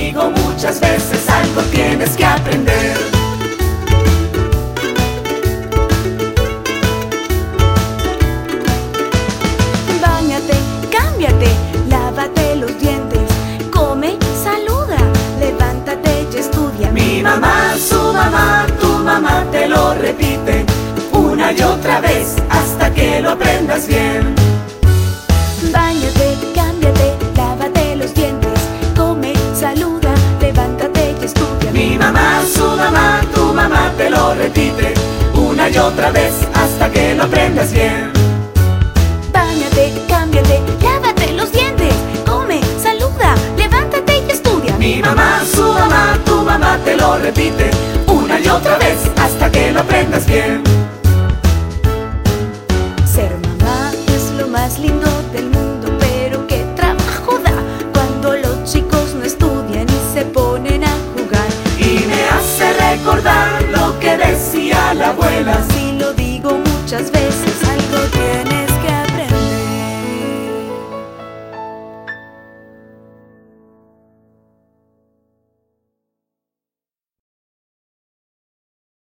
digo muchas veces, algo tienes que aprender. Báñate, cámbiate, lávate los dientes, come, saluda, levántate y estudia. Mi mamá, su mamá, tu mamá te lo repite una y otra vez hasta que lo aprendas bien. Báñate, cámbiate, lávate los dientes, come, saluda, levántate y estudia. Mi mamá, su mamá, tu mamá te lo repite una y otra vez hasta que lo aprendas bien. Báñate, cámbiate, lávate los dientes, come, saluda, levántate y estudia. Mi mamá, su mamá, tu mamá te lo repite una y otra vez hasta que lo aprendas bien. Ser mamá es lo más lindo del mundo, pero qué trabajo da cuando los chicos no estudian y se ponen a jugar. Y me hace recordar lo que decía la abuela. Si lo digo muchas veces, algo tienes